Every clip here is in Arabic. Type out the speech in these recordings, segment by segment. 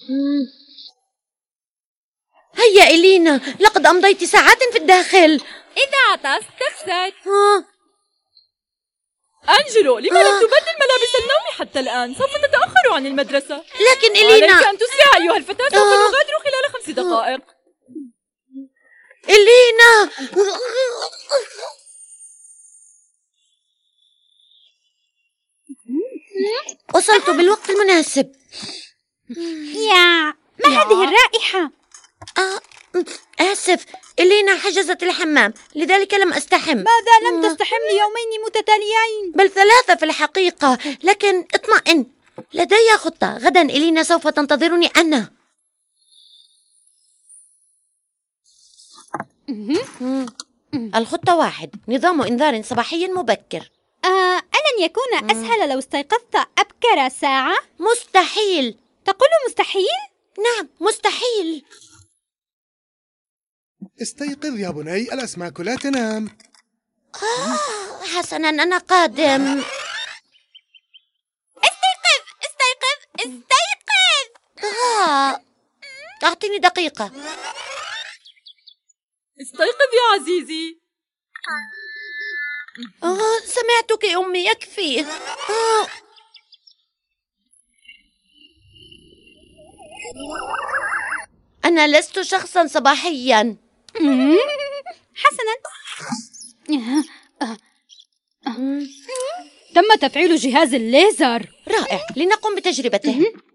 هيا إلينا، لقد أمضيت ساعات في الداخل. إذا عطست تفسد. أنجلو، لما لم تبدل ملابس النوم حتى الآن؟ سوف تتأخر عن المدرسة. لكن إلينا، عليك أن تسرع أيها الفتاة، سوف نغادر خلال 5 دقائق. إلينا، وصلت بالوقت المناسب. ما هذه الرائحة؟ آسف، إلينا حجزت الحمام، لذلك لم أستحم. ماذا لم تستحم ليومين متتاليين؟ بل 3 في الحقيقة، لكن اطمئن، لدي خطة. غدا إلينا سوف تنتظرني أنا. الخطة 1: نظام إنذار صباحي مبكر. ألن يكون أسهل لو استيقظت أبكر ساعة؟ مستحيل. تقول مستحيل؟ نعم، مستحيل. استيقظ يا بني، الأسماك لا تنام. حسنا، أنا قادم. استيقظ استيقظ استيقظ. أعطيني دقيقة. استيقظ يا عزيزي. سمعتك أمي، يكفي. أنا لست شخصا صباحيا. حسنا. تم تفعيل جهاز الليزر. رائع، لنقم بتجربته.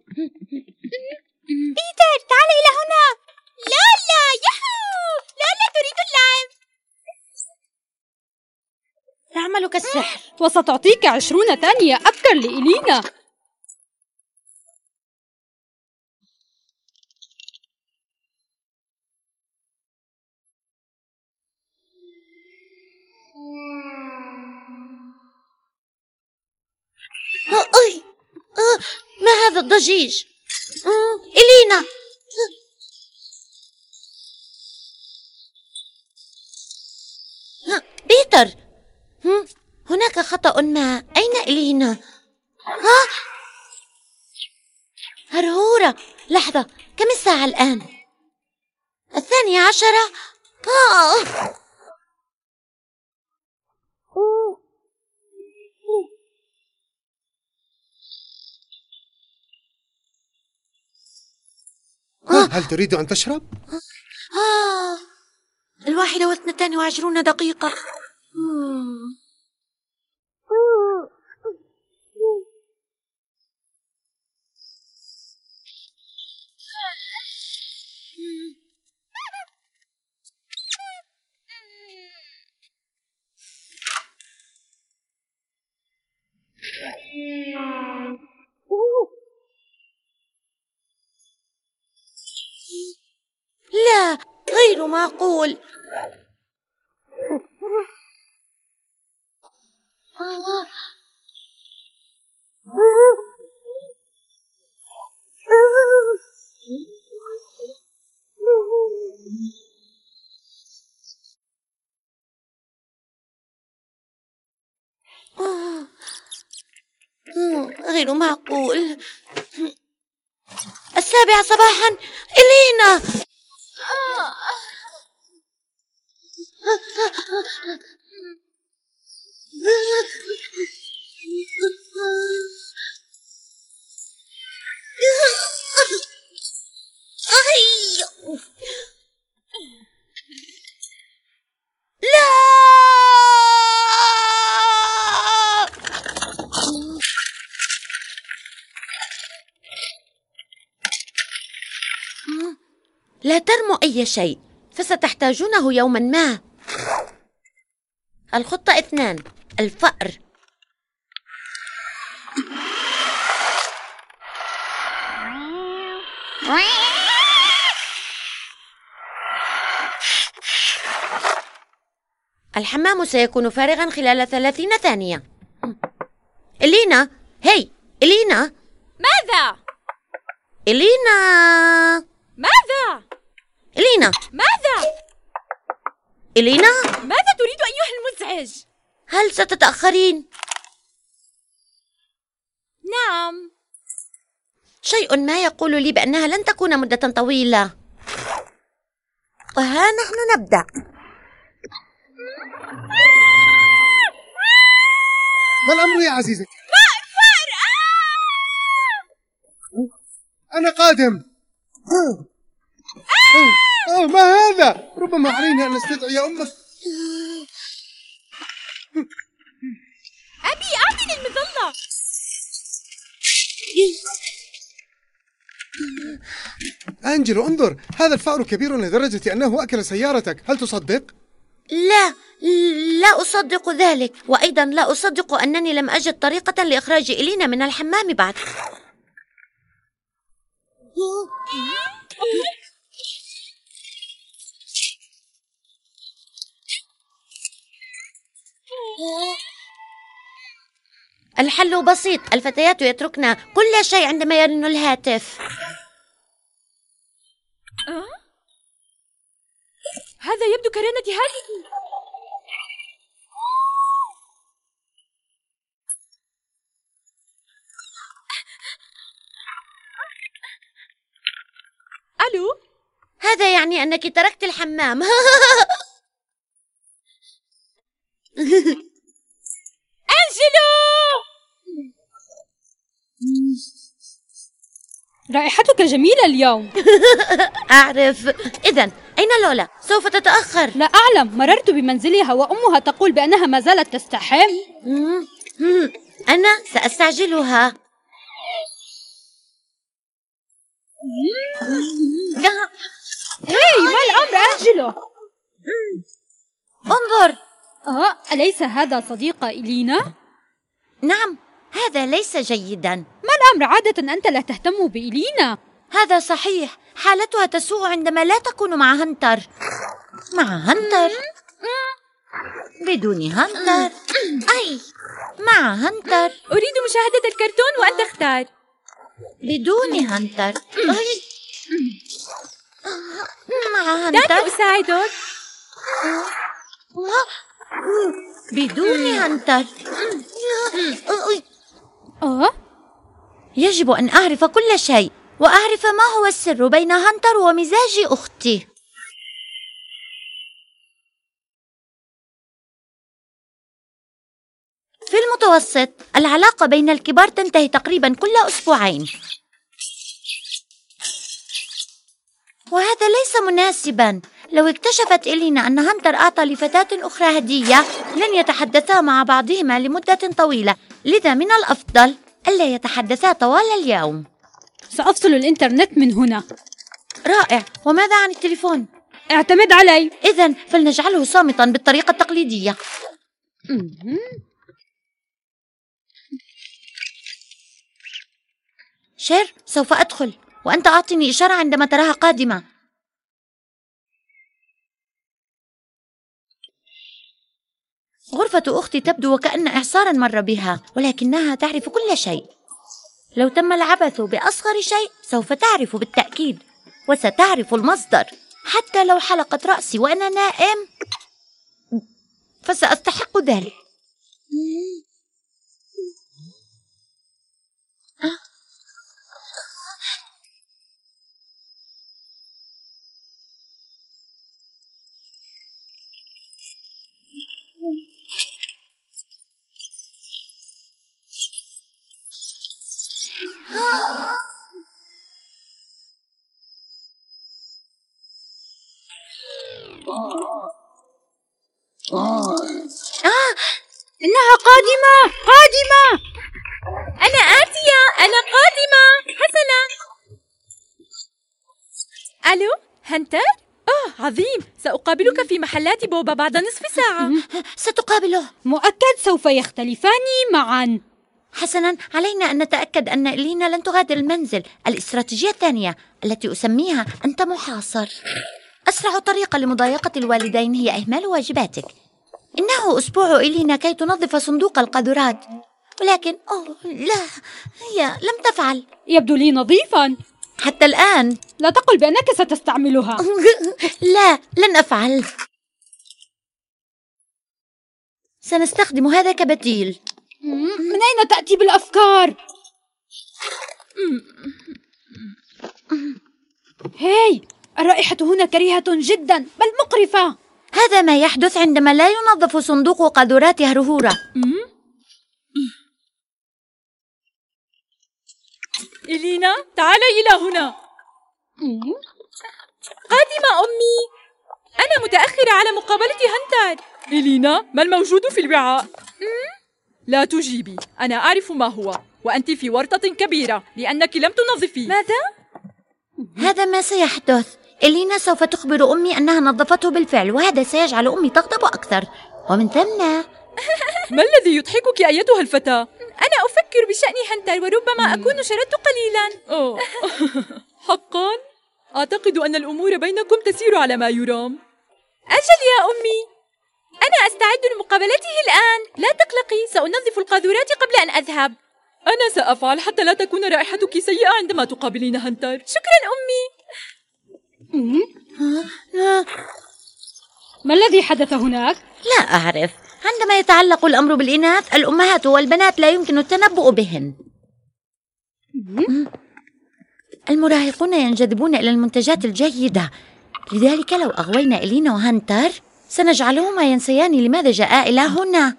بيتر، تعال إلى هنا. لا يحو، لا تريد اللعب. تعمل كالسحر. وستعطيك 20 ثانية أبكر لإلينا. ما هذا الضجيج؟ إلينا، بيتر، هناك خطأ ما. أين إلينا؟ هرهورة، لحظة، كم الساعة الآن؟ 12. هل تريد أن تشرب؟ 1:22 دقيقة. لا، غير معقول. غير معقول. 7 صباحا. إلينا، لا. لا ترموا أي شيء، فستحتاجونه يوما ما. الخطة 2: الفأر. الحمام سيكون فارغا خلال 30 ثانية. إلينا، هي إلينا. ماذا؟ إلينا، ماذا؟ إلينا، ماذا؟ إلينا، ماذا تريد أيها المزعج؟ هل ستتأخرين؟ نعم. شيء ما يقول لي بأنها لن تكون مدة طويلة. وها نحن نبدأ. ما الأمر يا عزيزتي؟ أنا قادم. ما هذا؟ ربما علينا أن نستدعي أمك. أبي أعطني المظلة. أنجلو انظر، هذا الفأر كبير لدرجة أنه أكل سيارتك، هل تصدق؟ لا أصدق ذلك، وأيضا لا أصدق أنني لم أجد طريقة لإخراج إلينا من الحمام بعد. الحل بسيط، الفتيات يتركن كل شيء عندما يرن الهاتف. هذا يبدو كرنة هاتفي. ألو؟ هذا يعني أنك تركت الحمام. أنجلو! رائحتك جميلة اليوم. أعرف. إذن أين لولا؟ سوف تتأخر. لا أعلم، مررت بمنزلها وأمها تقول بأنها ما زالت تستحم. أنا سأستعجلها. ما الأمر أنجلو؟ انظر. أليس هذا صديق إلينا؟ نعم، هذا ليس جيدا. ما الأمر؟ عادة أنت لا تهتم بإلينا. هذا صحيح، حالتها تسوء عندما لا تكون مع هنتر. مع هنتر؟ بدون هنتر؟ أي مع هنتر. أريد مشاهدة الكرتون وأنت اختار. بدون هنتر. مع هنتر. دعني أساعدك. بدون هنتر. يجب أن أعرف كل شيء، وأعرف ما هو السر بين هنتر ومزاج أختي. في المتوسط العلاقة بين الكبار تنتهي تقريبا كل أسبوعين، وهذا ليس مناسبا. لو اكتشفت إلينا أن هنتر أعطى لفتاة أخرى هدية لن يتحدثا مع بعضهما لمدة طويلة، لذا من الأفضل ألا يتحدثا طوال اليوم. سأفصل الإنترنت من هنا. رائع. وماذا عن التليفون؟ اعتمد علي. إذن فلنجعله صامتا بالطريقة التقليدية. شير، سوف أدخل وأنت أعطني إشارة عندما تراها قادمة. غرفة أختي تبدو وكأن إعصارا مر بها، ولكنها تعرف كل شيء. لو تم العبث بأصغر شيء سوف تعرف بالتأكيد، وستعرف المصدر. حتى لو حلقت رأسي وأنا نائم فسأستحق ذلك. إنها قادمة. أنا آتية، أنا قادمة. حسنا. ألو، هنتر؟ عظيم، سأقابلك في محلات بوبا بعد نصف ساعة. ستقابله. مؤكد سوف يختلفان معا. حسنا، علينا أن نتأكد أن إلينا لن تغادر المنزل. الاستراتيجية الثانية التي أسميها أنت محاصر. أسرع طريقة لمضايقة الوالدين هي إهمال واجباتك. إنه أسبوع إلينا كي تنظف صندوق القاذورات، ولكن لا، هي لم تفعل. يبدو لي نظيفا حتى الآن. لا تقل بأنك ستستعملها. لا، لن أفعل. سنستخدم هذا كبديل. من أين تأتي بالأفكار؟ هاي، الرائحة هنا كريهة جدا بل مقرفة. هذا ما يحدث عندما لا ينظف صندوق قاذورات هرهورة. إلينا، تعالي إلى هنا. قادمة أمي. أنا متأخرة على مقابلة هانتر. إلينا، ما الموجود في الوعاء؟ لا تجيبي، أنا أعرف ما هو، وأنت في ورطة كبيرة لأنك لم تنظفي. ماذا؟ هذا ما سيحدث. إلينا سوف تخبر أمي أنها نظفته بالفعل، وهذا سيجعل أمي تغضب أكثر، ومن ثم ما الذي يضحكك أيتها الفتاة؟ أنا أفكر بشأن هانتر، وربما أكون شردت قليلا. حقا؟ أعتقد أن الأمور بينكم تسير على ما يرام. أجل يا أمي، أنا أستعد لمقابلته الآن، لا تقلقي، سأنظف القاذورات قبل أن أذهب. أنا سأفعل حتى لا تكون رائحتك سيئة عندما تقابلين هانتر. شكرا أمي. ما الذي حدث هناك؟ لا أعرف. عندما يتعلق الأمر بالإناث، الأمهات والبنات لا يمكن التنبؤ بهن. المراهقون ينجذبون إلى المنتجات الجيدة، لذلك لو أغوينا إلينا وهانتر سنجعلهما ينسيان لماذا جاء إلى هنا.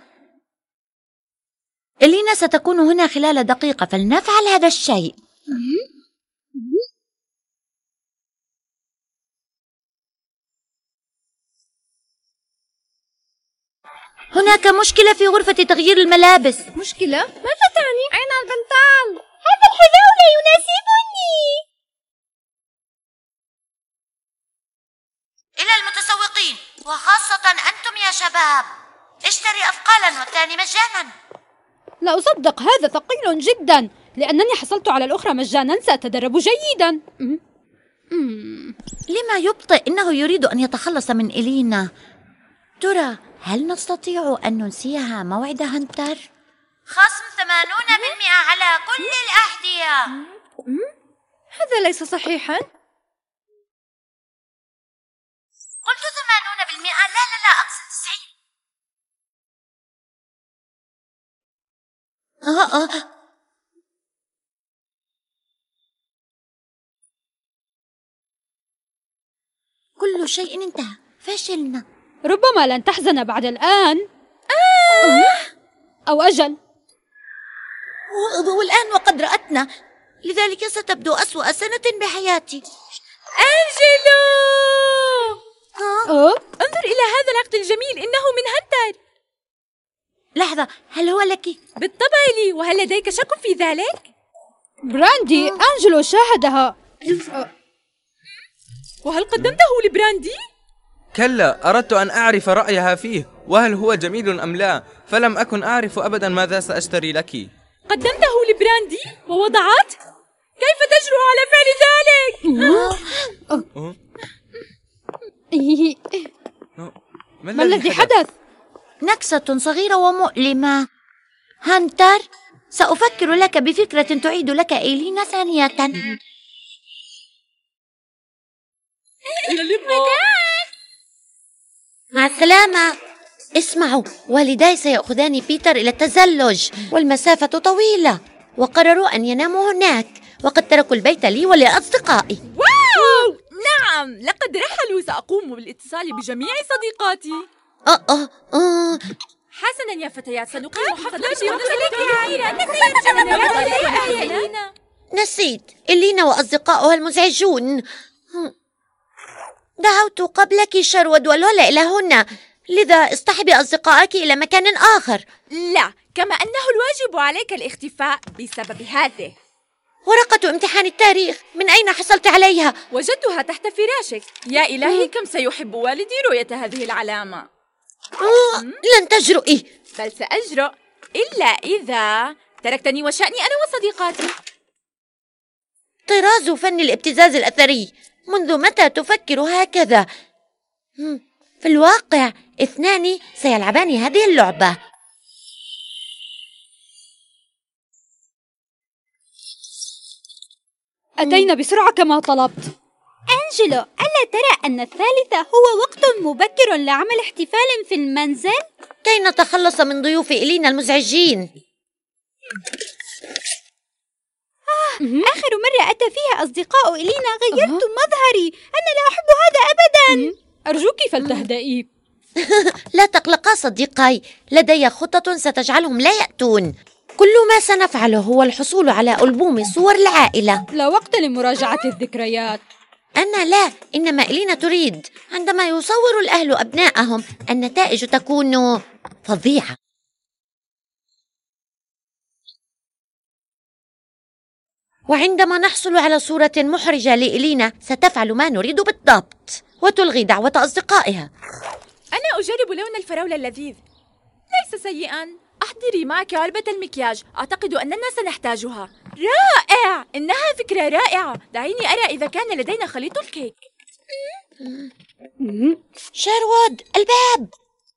إلينا ستكون هنا خلال دقيقة، فلنفعل هذا الشيء. هناك مشكلة في غرفة تغيير الملابس. مشكلة؟ ماذا تعني؟ أين البنطال؟ هذا الحذاء لا يناسبني. إلى المتسوقين، وخاصة أنتم يا شباب، اشتري أثقالا والثاني مجانا. لا أصدق، هذا ثقيل جدا. لأنني حصلت على الأخرى مجانا سأتدرب جيدا. لما يبطئ؟ إنه يريد أن يتخلص من إلينا. ترى هل نستطيع أن ننسيها موعد هانتر؟ خصم 80% على كل الأحذية. هذا ليس صحيحا. قلت 80%. لا أقصد 90. كل شيء انتهى، فشلنا. ربما لن تحزن بعد الآن. أو أجل. والآن وقد رأتنا، لذلك ستبدو أسوأ سنة بحياتي. أنجلو! انظر إلى هذا العقد الجميل، إنه من هانتر. لحظة، هل هو لك؟ بالطبع لي، وهل لديك شك في ذلك؟ براندي، أنجلو شاهدها. وهل قدمته لبراندي؟ كلا، أردت أن أعرف رأيها فيه وهل هو جميل أم لا، فلم أكن أعرف أبدا ماذا سأشتري لك. قدمته لبراندي ووضعت؟ كيف تجرؤ على فعل ذلك؟ ما الذي حدث؟ نكسة صغيرة ومؤلمة. هانتر، سأفكر لك بفكرة تعيد لك إلينا ثانية. إلى اللقاء. مع السلامة. اسمعوا، والداي سيأخذان بيتر إلى التزلج، والمسافة طويلة، وقرروا أن يناموا هناك، وقد تركوا البيت لي ولأصدقائي. واو! نعم، لقد رحلوا. سأقوم بالاتصال بجميع صديقاتي. حسناً يا فتيات، سنقيم حفلة. نسيت، إلينا وأصدقائها المزعجون. دعوت قبلك شرود والولا إلى هنا، لذا اصطحبي أصدقائك إلى مكان آخر. لا، كما أنه الواجب عليك الاختفاء بسبب هذه. ورقة امتحان التاريخ، من أين حصلت عليها؟ وجدتها تحت فراشك. يا إلهي، كم سيحب والدي رؤية هذه العلامة. لن تجرؤي. بل سأجرؤ، إلا إذا تركتني وشأني أنا وصديقاتي. طراز فن الابتزاز الأثري. منذ متى تفكر هكذا؟ في الواقع 2 سيلعبان هذه اللعبة. أتينا بسرعة كما طلبت. أنجلو، ألا ترى أن الثالثة هو وقت مبكر لعمل احتفال في المنزل؟ كي نتخلص من ضيوف إلينا المزعجين. آخر مرة أتى فيها أصدقاء إلينا غيرت مظهري. أنا لا أحب هذا أبدا. أرجوك فلتهدئي. لا تقلقا صديقاي، لدي خطة ستجعلهم لا يأتون. كل ما سنفعله هو الحصول على ألبوم صور العائلة. لا وقت لمراجعة الذكريات. أنا لا، إنما إلينا تريد. عندما يصور الأهل أبنائهم النتائج تكون فظيعة. وعندما نحصل على صورة محرجة لإلينا ستفعل ما نريد بالضبط وتلغي دعوة أصدقائها. أنا أجرب لون الفراولة اللذيذ، ليس سيئاً. أحضري معك علبة المكياج، أعتقد أننا سنحتاجها. رائع، إنها فكرة رائعة. دعيني أرى إذا كان لدينا خليط الكيك. شيرود، الباب.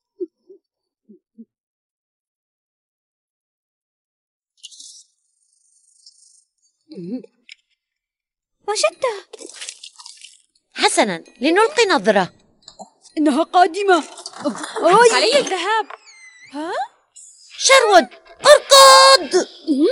وجدتها. حسناً، لنلقي نظرة. إنها قادمة. علي الذهاب. ها؟ شيرود، اركض.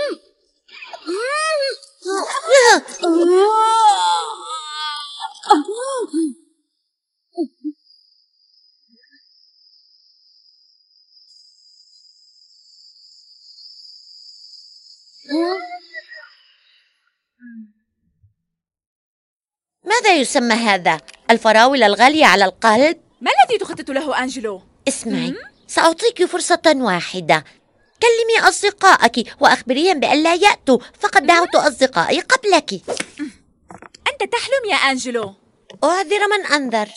ماذا يسمى هذا؟ الفراولة الغالية على القلب؟ ما الذي تخطط له أنجلو؟ اسمعي، سأعطيك فرصة واحدة. كلمي أصدقائك وأخبريهم بأن لا يأتوا، فقد دعوت أصدقائي قبلك. أنت تحلم يا أنجلو. أعذر من أنذر.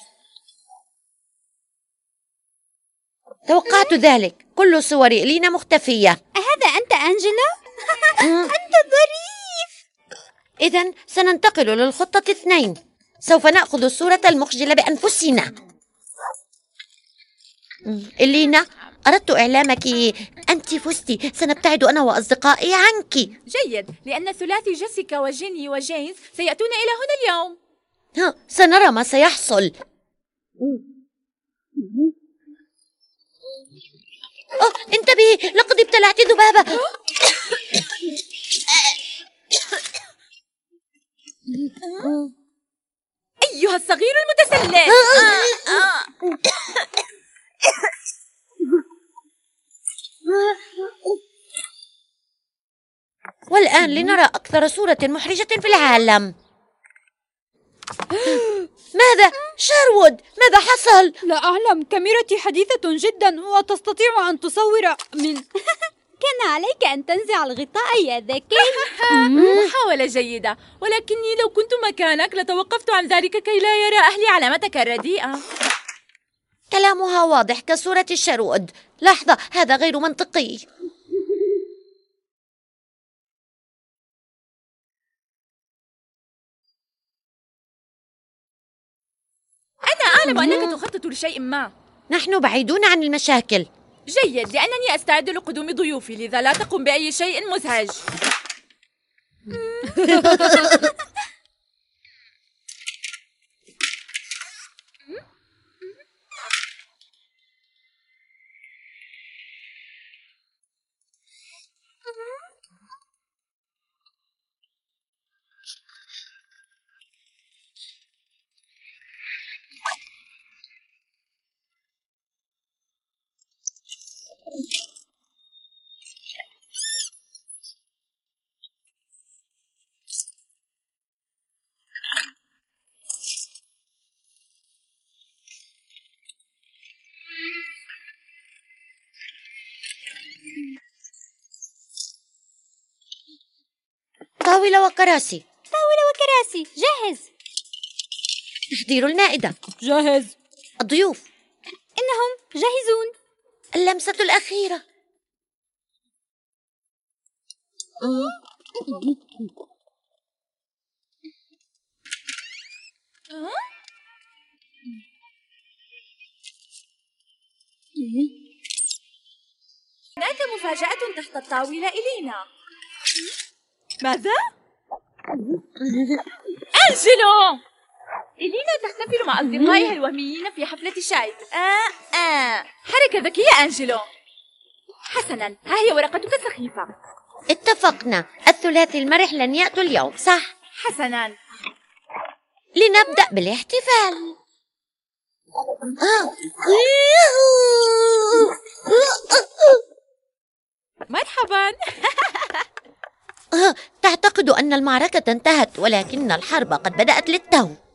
توقعت ذلك. كل صور إلينا مختفية. أهذا أنت أنجلا؟ أنت ظريف. إذن سننتقل للخطة 2. سوف نأخذ الصورة المخجلة بأنفسنا. إلينا، أردت إعلامك أنت فزتِ. سنبتعد أنا وأصدقائي عنك. جيد، لأن ثلاثي جيسيكا وجيني وجيمس سيأتون إلى هنا اليوم. سنرى ما سيحصل. انتبهي، لقد ابتلعت ذبابة. أيها الصغير المتسلل. والآن لنرى أكثر صورة محرجة في العالم. ماذا؟ شيرود، ماذا حصل؟ لا أعلم. كاميرتي حديثة جدا وتستطيع أن تصور من كان عليك أن تنزع الغطاء يا ذكي. محاولة جيدة، ولكني لو كنت مكانك لتوقفت عن ذلك كي لا يرى أهلي علامتك الرديئة. كلامها واضح كصورة الشيرود. لحظة، هذا غير منطقي. أنا أعلم أنك تخطط لشيء ما. نحن بعيدون عن المشاكل. جيد، لأنني أستعد لقدوم ضيوفي، لذا لا تقم بأي شيء مزعج. طاولة وكراسي. طاولة وكراسي جاهز. تحضير المائدة. جاهز. الضيوف إنهم جاهزون. اللمسة الأخيرة. هناك مفاجأة تحت الطاولة إلينا. ماذا؟ أنجلو! إلينا تحتفل مع أصدقائها الوهميين في حفلة شاي. حركة ذكية أنجلو. حسناً، ها هي ورقتك السخيفة. اتفقنا، الثلاثي المرح لن يأتوا اليوم، صح؟ حسناً. لنبدأ بالاحتفال. مرحباً. تعتقد أن المعركة انتهت، ولكن الحرب قد بدأت للتو.